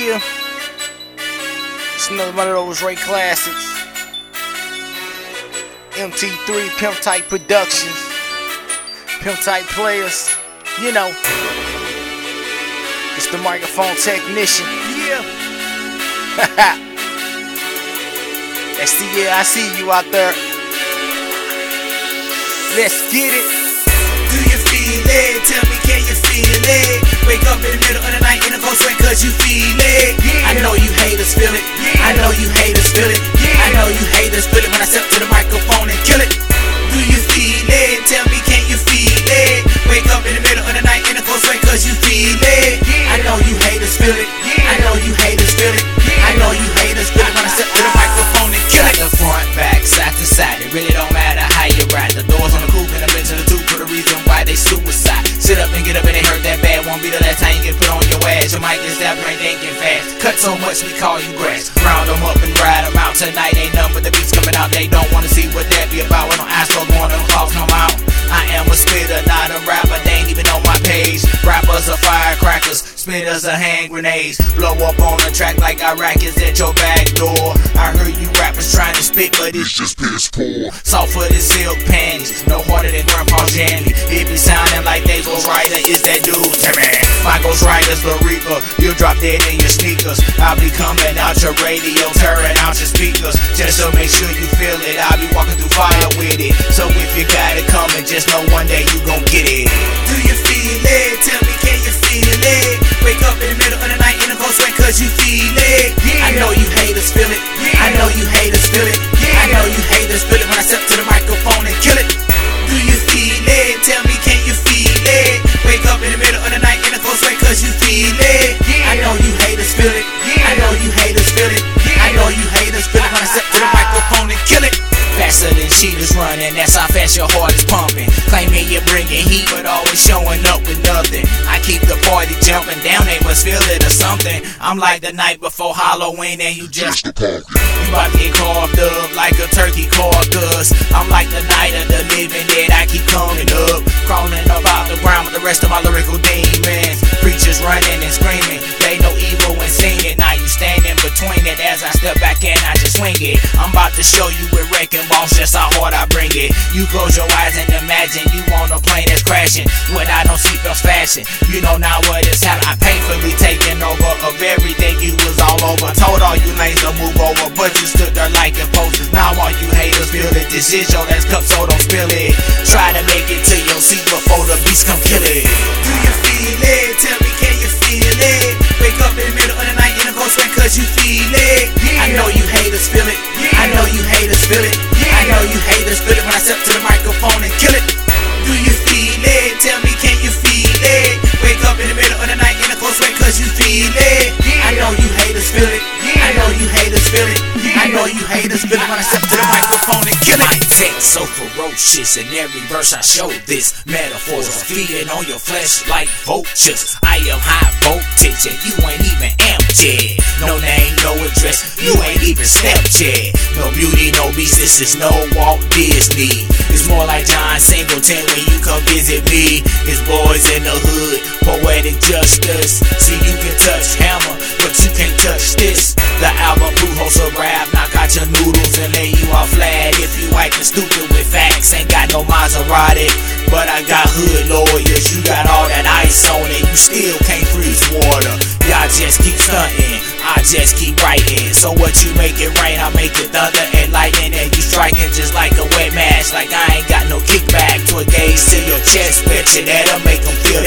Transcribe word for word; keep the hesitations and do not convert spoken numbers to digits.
Yeah, it's another one of those Ray classics. M T three, Pimp Type Productions, Pimp Type Players, you know. It's the microphone technician. Yeah. S T L, I see you out there. Let's get it. Do you feel it? Tell me, can you feel it? Wake up in the middle of the night in a cold sweat cause you feel it. Yeah. I know you haters feel it. Yeah. I know you haters feel it. Yeah. I know you haters feel it when I step to the microphone and kill it. Do you feel it? Tell me, can you feel it? Wake up in the middle of the night in a cold sweat cause you feel it. Yeah. I know you haters feel it. Yeah. I know you haters feel it. Yeah. I know you haters feel it when I step to the microphone and kill it. The front, back, side to side, it really don't matter how you ride. The doors on the coupe and the bench and the two for the reason why they suicide. Sit up and get up and it hurt that bad. Won't be the last time you get put on your ass. Your mic is that brain thinking fast. Cut so much we call you grass. Round them up and ride them out. Tonight ain't nothing but the beats coming out. They don't wanna see what that be about. When no eyes go on them calls come out. I am a spitter, not a rapper. They ain't even on my page. Rappers are firecrackers, spitters are hand grenades. Blow up on the track like Iraq is at your back door. I heard you rappers trying to spit, but it's just piss poor. Softer than silk panties, no harder than Grandpa Jammy. It be sounding like they Ghost Rider is that dude. My Ghost Rider's the Reaper. You'll drop dead in your sneakers. I'll be coming out your radio, tearing out your speakers. Just to make sure you feel it, I'll be walking through fire with it. So if you got it coming, just know one day you gon' get it. Do you feel it? Tell me, can you feel it? Wake up in the middle of the night in a cold sweat cause you feel it. Yeah. I know you haters feel it. Yeah. I know you haters feel it. Yeah. I know you haters feel it when I step to the microphone and kill it. Do you feel it? Tell me, can you feel it? Wake up in the middle of the night in a cold sweat cause you feel it. Yeah. I know you haters feel it. Yeah. I know you haters feel it. Yeah. I know you haters feel it when I step to the microphone and kill it. Faster than cheetahs running, that's how fast your heart is pumping. Claiming you're bringing heat, but always showing up with nothing. I keep the party jumping down, they must feel it or something. I'm like the night before Halloween and you just a pumpkin. You about to get carved up like a turkey carcass. I'm like the night of the living dead, I keep coming up. Crawling up out the ground with the rest of my lyrical demons. Preachers running and screaming, they know evil and singing. Now you standing between it as I step back and I just swing it. I'm about to show you with wrecking balls, just how hard I bring it. You close your eyes and imagine you on a plane that's crashing without no seatbelts fashion. You know now what is happening. I painfully taking over of everything you was all over. Told all you lanes to move over, but you stood there like imposters. Now all you haters feel it. This is your last cup, so don't spill it. Try to make it to your seat before the beast come kill it. Do you feel it? Tell me, can you feel it? Wake up in the middle of the night in a cold sweat cause you feel it. Yeah. I know you haters feel it. Yeah. I know you haters feel it. Yeah. I know you haters feel it when I step to the microphone and kill it. Do you feel it? Tell me, can you feel it? Wake up in the middle of the night in a cold sweat cause you feel it. Yeah. I know you haters feel it. Yeah. I know you haters feel it. Yeah. I know you haters feel it when I step to the microphone and kill it. My text so ferocious, in every verse I show this. Metaphors are feeding on your flesh like vultures. I am high voltage and you ain't even empty. No name, no address, you ain't even stepped yet. No beauty, no beast, this is no Walt Disney. It's more like John Singleton when you come visit me. It's boys in the hood, poetic justice. See, you can touch hammer, but you can't touch this. The album Blue Host of Rap, knock out your noodles and lay you out flat. If you acting stupid with facts, ain't got no Maserati, but I got hood lawyers. You got all that ice on it, you still can't freeze water. Y'all just keep stunting, I just keep writing. So what you make it rain, I make it thunder and lightning. And you striking just like a wet match, like I ain't got no kickback. To a gaze to your chest, bet you that'll make them feel